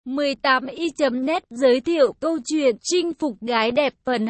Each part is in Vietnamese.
18i.net giới thiệu câu chuyện chinh phục gái đẹp phần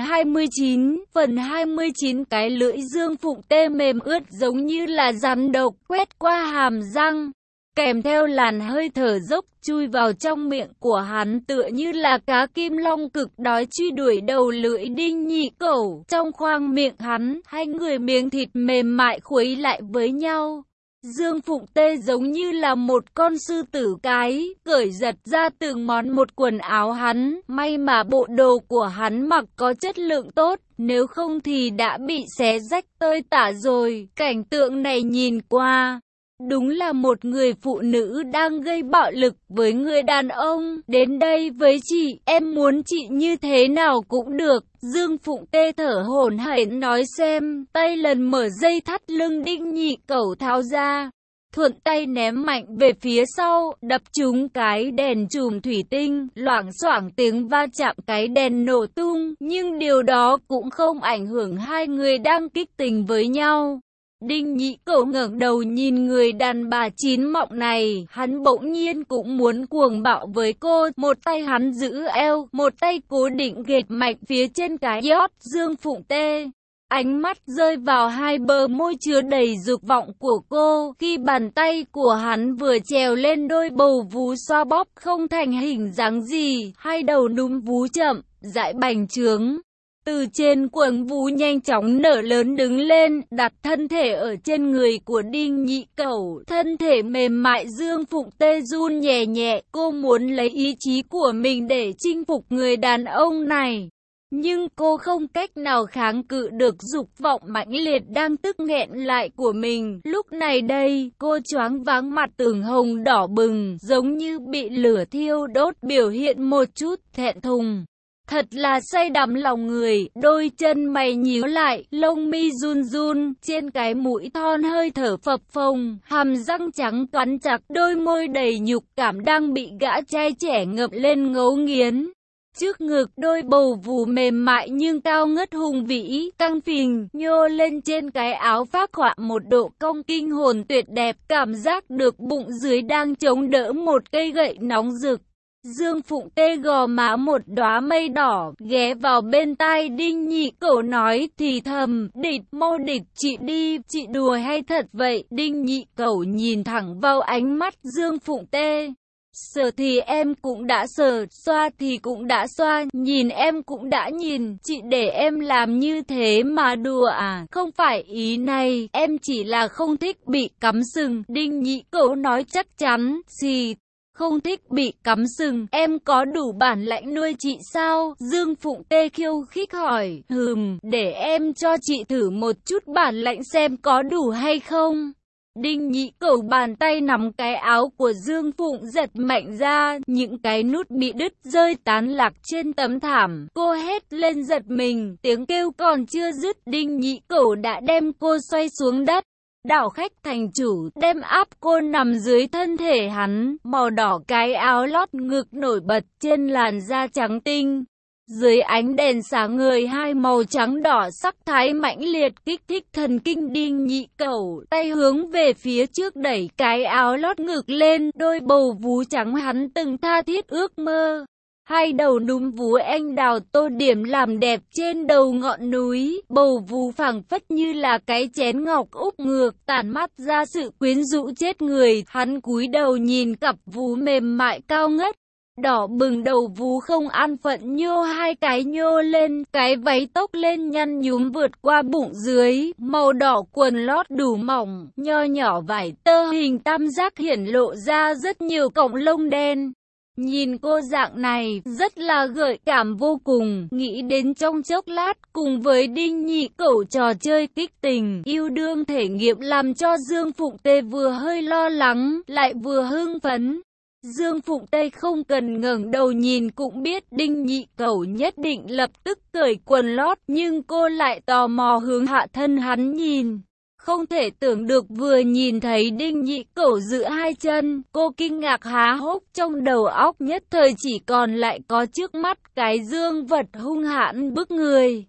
29. Phần 29 cái lưỡi Dương Phụng Tê mềm ướt giống như là rắn độc quét qua hàm răng, kèm theo làn hơi thở dốc chui vào trong miệng của hắn tựa như là cá kim long cực đói truy đuổi đầu lưỡi Đinh Nhị Cẩu. Trong khoang miệng hắn, hai người miếng thịt mềm mại khuấy lại với nhau. Dương Phụng Tê giống như là một con sư tử cái, cởi giật ra từng món một quần áo hắn, may mà bộ đồ của hắn mặc có chất lượng tốt, nếu không thì đã bị xé rách tơi tả rồi. Cảnh tượng này nhìn qua, đúng là một người phụ nữ đang gây bạo lực với người đàn ông. Đến đây với chị, em muốn chị như thế nào cũng được. Dương Phụng Tê thở hổn hển nói xem, tay lần mở dây thắt lưng Đinh Nhị Cẩu tháo ra, thuận tay ném mạnh về phía sau, đập trúng cái đèn chùm thủy tinh, loảng xoảng tiếng va chạm cái đèn nổ tung, nhưng điều đó cũng không ảnh hưởng hai người đang kích tình với nhau. Đinh Nhị Cẩu ngẩng đầu nhìn người đàn bà chín mọng này, hắn bỗng nhiên cũng muốn cuồng bạo với cô, một tay hắn giữ eo, một tay cố định ghệt mạnh phía trên cái yót Dương Phụng Tê. Ánh mắt rơi vào hai bờ môi chứa đầy dục vọng của cô, khi bàn tay của hắn vừa trèo lên đôi bầu vú xoa bóp không thành hình dáng gì, hai đầu núm vú chậm, dãi bành trướng. Từ trên quầng vú nhanh chóng nở lớn đứng lên, đặt thân thể ở trên người của Đinh Nhị Cẩu. Thân thể mềm mại Dương Phụng Tê run nhẹ nhẹ, cô muốn lấy ý chí của mình để chinh phục người đàn ông này. Nhưng cô không cách nào kháng cự được dục vọng mãnh liệt đang tức nghẹn lại của mình. Lúc này đây, cô choáng váng mặt ửng hồng đỏ bừng, giống như bị lửa thiêu đốt, biểu hiện một chút thẹn thùng. Thật là say đắm lòng người, đôi chân mày nhíu lại, lông mi run run, trên cái mũi thon hơi thở phập phồng, hàm răng trắng cắn chặt, đôi môi đầy nhục cảm đang bị gã trai trẻ ngậm lên ngấu nghiến. Trước ngực đôi bầu vú mềm mại nhưng cao ngất hùng vĩ, căng phình, nhô lên trên cái áo phác họa một độ cong kinh hồn tuyệt đẹp, cảm giác được bụng dưới đang chống đỡ một cây gậy nóng rực. Dương Phụng Tê gò má một đóa mây đỏ, ghé vào bên tai Đinh Nhị Cẩu nói thì thầm, địch mau địch chị đi, chị đùa hay thật vậy? Đinh Nhị Cẩu nhìn thẳng vào ánh mắt Dương Phụng Tê. Sờ thì em cũng đã sờ, xoa thì cũng đã xoa, nhìn em cũng đã nhìn, chị để em làm như thế mà đùa à? Không phải ý này, em chỉ là không thích bị cắm sừng. Đinh Nhị Cẩu nói chắc chắn, gì? Không thích bị cắm sừng, em có đủ bản lãnh nuôi chị sao? Dương Phụng Tê khiêu khích hỏi, để em cho chị thử một chút bản lãnh xem có đủ hay không. Đinh Nhị Cẩu bàn tay nắm cái áo của Dương Phụng giật mạnh ra, những cái nút bị đứt rơi tán lạc trên tấm thảm. Cô hét lên giật mình, tiếng kêu còn chưa dứt, Đinh Nhị Cẩu đã đem cô xoay xuống đất. Đảo khách thành chủ, đem áp cô nằm dưới thân thể hắn, màu đỏ cái áo lót ngực nổi bật trên làn da trắng tinh. Dưới ánh đèn sáng ngời hai màu trắng đỏ sắc thái mãnh liệt kích thích thần kinh Đinh Nhị Cẩu, tay hướng về phía trước đẩy cái áo lót ngực lên, đôi bầu vú trắng hắn từng tha thiết ước mơ. Hai đầu núm vú anh đào tô điểm làm đẹp trên đầu ngọn núi, bầu vú phẳng phất như là cái chén ngọc úp ngược, tản mắt ra sự quyến rũ chết người. Hắn cúi đầu nhìn cặp vú mềm mại cao ngất, đỏ bừng đầu vú không an phận nhô hai cái nhô lên, cái váy tốc lên nhăn nhúm vượt qua bụng dưới, màu đỏ quần lót đủ mỏng, nho nhỏ vải tơ hình tam giác hiển lộ ra rất nhiều cọng lông đen. Nhìn cô dạng này, rất là gợi cảm vô cùng, nghĩ đến trong chốc lát, cùng với Đinh Nhị Cẩu trò chơi kích tình, yêu đương thể nghiệm làm cho Dương Phụng Tê vừa hơi lo lắng, lại vừa hưng phấn. Dương Phụng Tê không cần ngẩng đầu nhìn cũng biết Đinh Nhị Cẩu nhất định lập tức cởi quần lót, nhưng cô lại tò mò hướng hạ thân hắn nhìn. Không thể tưởng được vừa nhìn thấy Đinh Nhị Cẩu giữ hai chân, cô kinh ngạc há hốc, trong đầu óc nhất thời chỉ còn lại có trước mắt cái dương vật hung hãn bức người.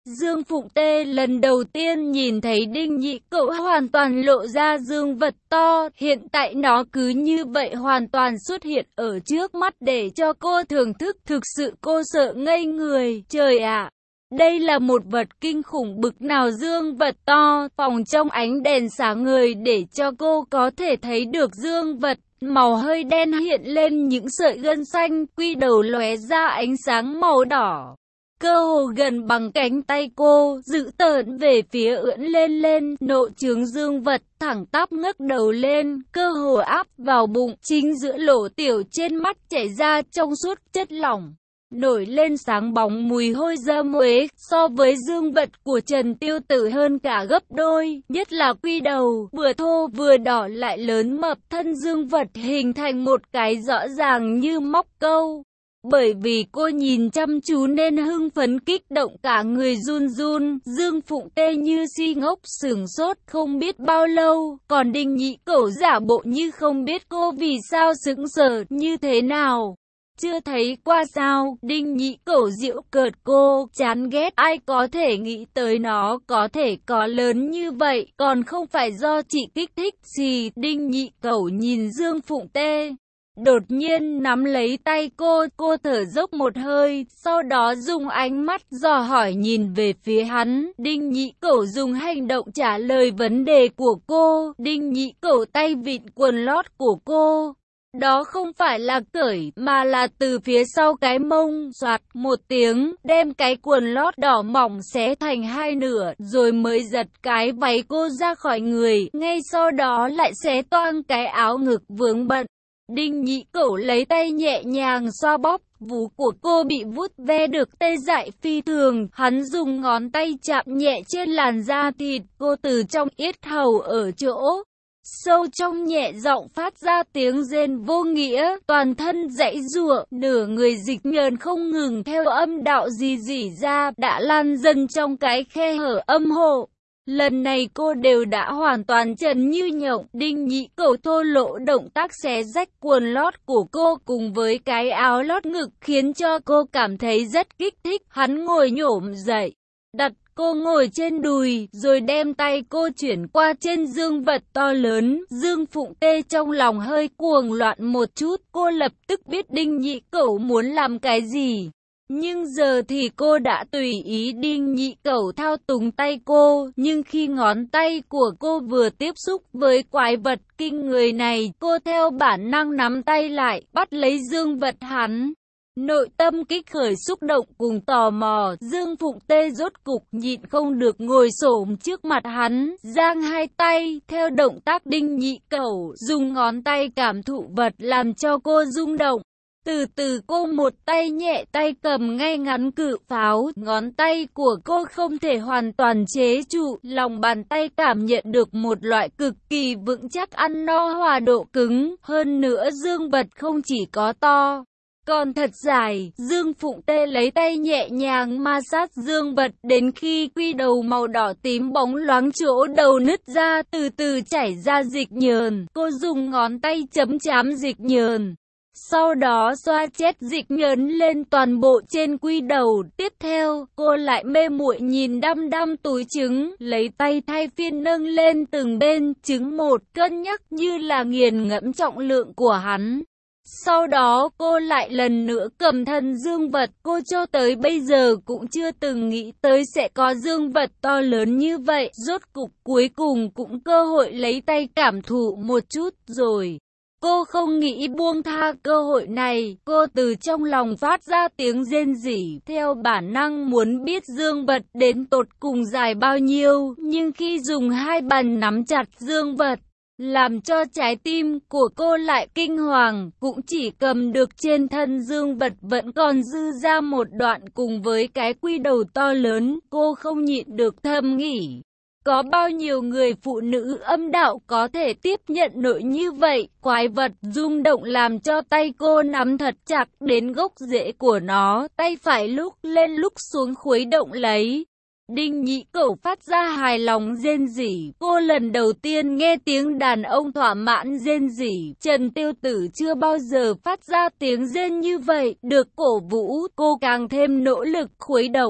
Dương Phụng Tê lần đầu tiên nhìn thấy Đinh Nhị Cẩu hoàn toàn lộ ra dương vật to, hiện tại nó cứ như vậy hoàn toàn xuất hiện ở trước mắt để cho cô thưởng thức, thực sự cô sợ ngây người, trời ạ! Đây là một vật kinh khủng bực nào, dương vật to, phòng trong ánh đèn sáng ngời để cho cô có thể thấy được dương vật. Màu hơi đen hiện lên những sợi gân xanh, quy đầu lóe ra ánh sáng màu đỏ. Cơ hồ gần bằng cánh tay cô, dữ tợn về phía ưỡn lên, nộ trướng dương vật, thẳng tắp ngước đầu lên, cơ hồ áp vào bụng, chính giữa lỗ tiểu trên mắt chảy ra trong suốt chất lỏng. Nổi lên sáng bóng mùi hôi dâm uế, so với dương vật của Trần Tiêu Tử hơn cả gấp đôi, nhất là quy đầu, vừa thô vừa đỏ lại lớn mập, thân dương vật hình thành một cái rõ ràng như móc câu. Bởi vì cô nhìn chăm chú nên hưng phấn kích động cả người run run, Dương Phụng Tê như si ngốc sửng sốt không biết bao lâu, còn Đinh Nhị Cẩu giả bộ như không biết cô vì sao sững sờ như thế nào. Chưa thấy qua sao, Đinh Nhị Cẩu giễu cợt cô, chán ghét, ai có thể nghĩ tới nó có thể có lớn như vậy, còn không phải do chị kích thích gì. Đinh Nhị Cẩu nhìn Dương Phụng Tê, đột nhiên nắm lấy tay cô thở dốc một hơi, sau đó dùng ánh mắt dò hỏi nhìn về phía hắn. Đinh Nhị Cẩu dùng hành động trả lời vấn đề của cô. Đinh Nhị Cẩu tay vịn quần lót của cô. Đó không phải là cởi, mà là từ phía sau cái mông, soạt một tiếng, đem cái quần lót đỏ mỏng xé thành hai nửa, rồi mới giật cái váy cô ra khỏi người, ngay sau đó lại xé toang cái áo ngực vướng bận. Đinh Nhị Cẩu lấy tay nhẹ nhàng xoa bóp, vú của cô bị vuốt ve được tê dại phi thường, hắn dùng ngón tay chạm nhẹ trên làn da thịt cô từ trong yết hầu ở chỗ sâu trong, nhẹ giọng phát ra tiếng rên vô nghĩa, toàn thân giãy giụa, nửa người dịch nhờn không ngừng theo âm đạo rỉ ra, đã lan dần trong cái khe hở âm hộ. Lần này cô đều đã hoàn toàn trần như nhộng. Đinh Nhị Cẩu thô lỗ động tác xé rách quần lót của cô cùng với cái áo lót ngực khiến cho cô cảm thấy rất kích thích. Hắn ngồi nhổm dậy, đặt cô ngồi trên đùi, rồi đem tay cô chuyển qua trên dương vật to lớn. Dương Phụng Tê trong lòng hơi cuồng loạn một chút, cô lập tức biết Đinh Nhị Cẩu muốn làm cái gì. Nhưng giờ thì cô đã tùy ý Đinh Nhị Cẩu thao túng tay cô, nhưng khi ngón tay của cô vừa tiếp xúc với quái vật kinh người này, cô theo bản năng nắm tay lại, bắt lấy dương vật hắn. Nội tâm kích khởi xúc động cùng tò mò, Dương Phụng Tê rốt cục nhịn không được ngồi xổm trước mặt hắn, giang hai tay, theo động tác Đinh Nhị Cẩu, dùng ngón tay cảm thụ vật làm cho cô rung động. Từ từ cô một tay nhẹ tay cầm ngay ngắn cự pháo, ngón tay của cô không thể hoàn toàn chế trụ, lòng bàn tay cảm nhận được một loại cực kỳ vững chắc ăn no hòa độ cứng, hơn nữa dương vật không chỉ có to, còn thật dài. Dương Phụng Tê lấy tay nhẹ nhàng ma sát dương vật đến khi quy đầu màu đỏ tím bóng loáng chỗ đầu nứt ra, từ từ chảy ra dịch nhờn, cô dùng ngón tay chấm chám dịch nhờn. Sau đó xoa chết dịch nhờn lên toàn bộ trên quy đầu. Tiếp theo, cô lại mê muội nhìn đăm đăm túi trứng, lấy tay thay phiên nâng lên từng bên trứng một, cân nhắc như là nghiền ngẫm trọng lượng của hắn. Sau đó cô lại lần nữa cầm thân dương vật, cô cho tới bây giờ cũng chưa từng nghĩ tới sẽ có dương vật to lớn như vậy. Rốt cục cuối cùng cũng cơ hội lấy tay cảm thụ một chút rồi. Cô không nghĩ buông tha cơ hội này, cô từ trong lòng phát ra tiếng rên rỉ, theo bản năng muốn biết dương vật đến tột cùng dài bao nhiêu, nhưng khi dùng hai bàn nắm chặt dương vật, làm cho trái tim của cô lại kinh hoàng, cũng chỉ cầm được trên thân dương vật vẫn còn dư ra một đoạn cùng với cái quy đầu to lớn, cô không nhịn được thầm nghĩ. Có bao nhiêu người phụ nữ âm đạo có thể tiếp nhận nổi như vậy, quái vật rung động làm cho tay cô nắm thật chặt đến gốc rễ của nó, tay phải lúc lên lúc xuống khuấy động lấy. Đinh Nhị Cẩu phát ra hài lòng rên rỉ, cô lần đầu tiên nghe tiếng đàn ông thỏa mãn rên rỉ, Trần Tiêu Tử chưa bao giờ phát ra tiếng rên như vậy, được cổ vũ, cô càng thêm nỗ lực khuấy động.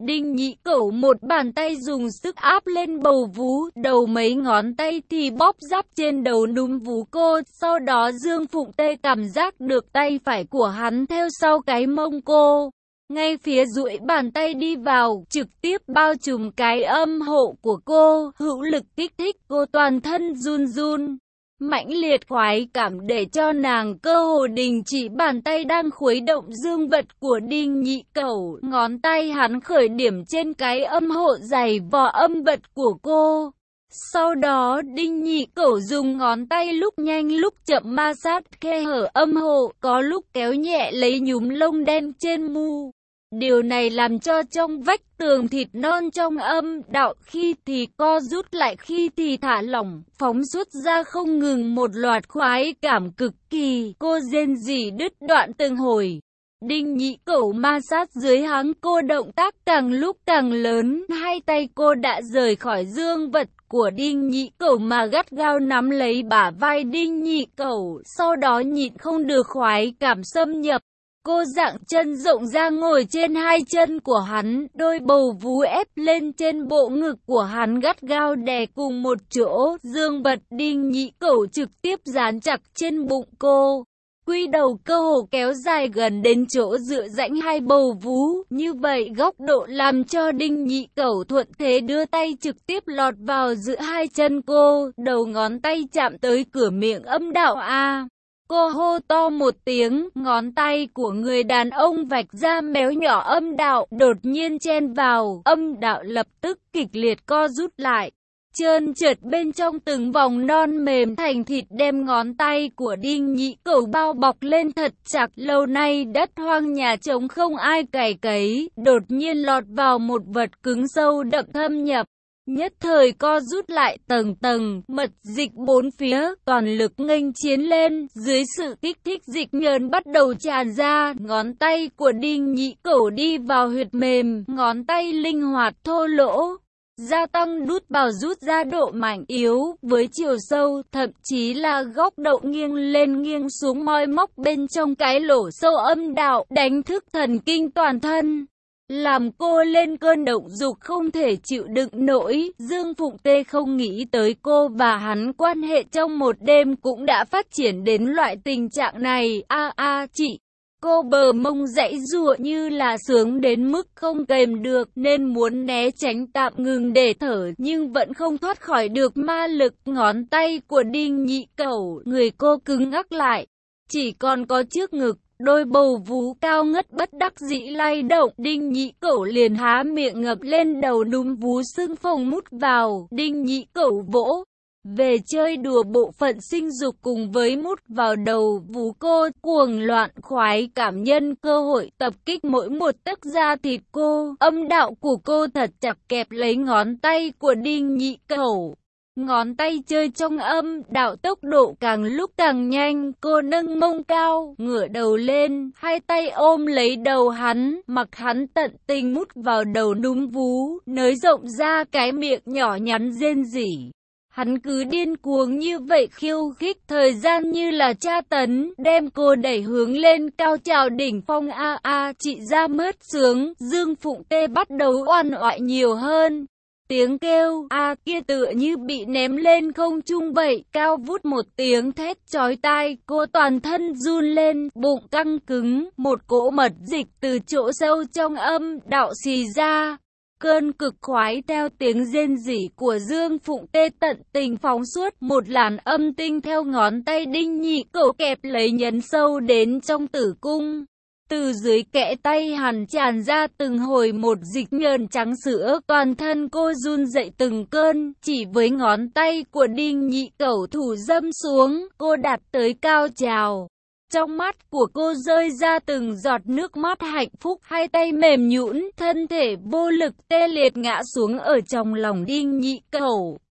Đinh Nhị Cẩu một bàn tay dùng sức áp lên bầu vú, đầu mấy ngón tay thì bóp giáp trên đầu núm vú cô, sau đó Dương Phụng Tê cảm giác được tay phải của hắn theo sau cái mông cô. Ngay phía duỗi bàn tay đi vào, trực tiếp bao trùm cái âm hộ của cô, hữu lực kích thích cô toàn thân run run. Mãnh liệt khoái cảm để cho nàng cơ hồ đình chỉ bàn tay đang khuấy động dương vật của Đinh Nhị Cẩu. Ngón tay hắn khởi điểm trên cái âm hộ dày vò âm vật của cô. Sau đó Đinh Nhị Cẩu dùng ngón tay lúc nhanh lúc chậm ma sát khe hở âm hộ, có lúc kéo nhẹ lấy nhúm lông đen trên mu. Điều này làm cho trong vách tường thịt non trong âm đạo khi thì co rút lại khi thì thả lỏng, phóng xuất ra không ngừng một loạt khoái cảm cực kỳ. Cô rên rỉ đứt đoạn từng hồi. Đinh Nhị Cẩu ma sát dưới háng cô, động tác càng lúc càng lớn, hai tay cô đã rời khỏi dương vật của Đinh Nhị Cẩu mà gắt gao nắm lấy bả vai Đinh Nhị Cẩu, sau đó nhịn không được khoái cảm xâm nhập. Cô dạng chân rộng ra ngồi trên hai chân của hắn, đôi bầu vú ép lên trên bộ ngực của hắn gắt gao đè cùng một chỗ, dương vật Đinh Nhị Cẩu trực tiếp dán chặt trên bụng cô. Quy đầu cơ hồ kéo dài gần đến chỗ dựa rãnh hai bầu vú, như vậy góc độ làm cho Đinh Nhị Cẩu thuận thế đưa tay trực tiếp lọt vào giữa hai chân cô, đầu ngón tay chạm tới cửa miệng âm đạo A. Cô hô to một tiếng, ngón tay của người đàn ông vạch ra méo nhỏ âm đạo, đột nhiên chen vào, âm đạo lập tức kịch liệt co rút lại. Trơn trượt bên trong từng vòng non mềm thành thịt đem ngón tay của Đinh Nhị Cẩu bao bọc lên thật chặt. Lâu nay đất hoang nhà trống không ai cày cấy, đột nhiên lọt vào một vật cứng sâu đậm thâm nhập. Nhất thời co rút lại tầng tầng, mật dịch bốn phía, toàn lực nghênh chiến lên, dưới sự kích thích dịch nhờn bắt đầu tràn ra, ngón tay của Đinh Nhị Cẩu đi vào huyệt mềm, ngón tay linh hoạt thô lỗ, gia tăng đút vào rút ra độ mạnh yếu, với chiều sâu, thậm chí là góc độ nghiêng lên nghiêng xuống moi móc bên trong cái lỗ sâu âm đạo, đánh thức thần kinh toàn thân. Làm cô lên cơn động dục không thể chịu đựng nổi, Dương Phụng Tê không nghĩ tới cô và hắn quan hệ trong một đêm cũng đã phát triển đến loại tình trạng này. Chị! Cô bờ mông giãy giụa như là sướng đến mức không kềm được nên muốn né tránh tạm ngừng để thở nhưng vẫn không thoát khỏi được ma lực ngón tay của Đinh Nhị Cẩu. Người cô cứng ngắc lại, chỉ còn có trước ngực. Đôi bầu vú cao ngất bất đắc dĩ lay động, Đinh Nhị Cẩu liền há miệng ngập lên đầu núm vú sưng phồng mút vào, Đinh Nhị Cẩu vỗ về chơi đùa bộ phận sinh dục cùng với mút vào đầu vú cô, cuồng loạn khoái cảm nhân cơ hội tập kích mỗi một tấc da thịt cô, âm đạo của cô thật chặt kẹp lấy ngón tay của Đinh Nhị Cẩu. Ngón tay chơi trong âm đạo tốc độ càng lúc càng nhanh, cô nâng mông cao, ngửa đầu lên, hai tay ôm lấy đầu hắn, mặc hắn tận tình mút vào đầu núm vú, nới rộng ra cái miệng nhỏ nhắn rên rỉ. Hắn cứ điên cuồng như vậy khiêu khích thời gian như là tra tấn, đem cô đẩy hướng lên cao trào đỉnh phong. Chị ra mớt sướng, Dương Phụng Tê bắt đầu oằn oại nhiều hơn. Tiếng kêu kia tựa như bị ném lên không trung vậy, cao vút một tiếng thét chói tai, cô toàn thân run lên, bụng căng cứng, một cỗ mật dịch từ chỗ sâu trong âm đạo xì ra. Cơn cực khoái theo tiếng rên rỉ của Dương Phụng Tê tận tình phóng suốt, một làn âm tinh theo ngón tay Đinh Nhị Cẩu kẹp lấy nhấn sâu đến trong tử cung. Từ dưới kẽ tay hắn tràn ra từng hồi một dịch nhờn trắng sữa, toàn thân cô run dậy từng cơn, chỉ với ngón tay của Đinh Nhị Cẩu thủ dâm xuống, cô đạt tới cao trào. Trong mắt của cô rơi ra từng giọt nước mắt hạnh phúc, hai tay mềm nhũn, thân thể vô lực tê liệt ngã xuống ở trong lòng Đinh Nhị Cẩu.